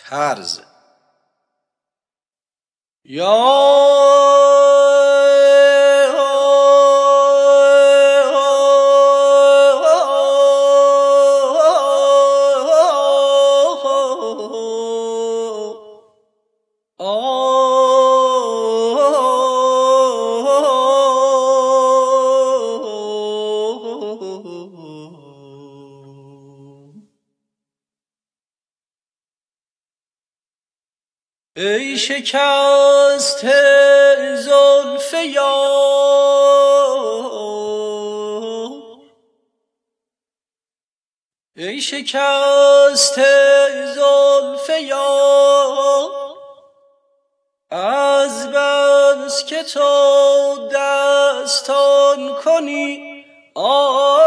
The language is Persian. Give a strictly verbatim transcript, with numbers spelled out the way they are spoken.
طرز یا ای شکسته زلف یار، ای شکسته زلف یار، از بس که تو دستان کنی آه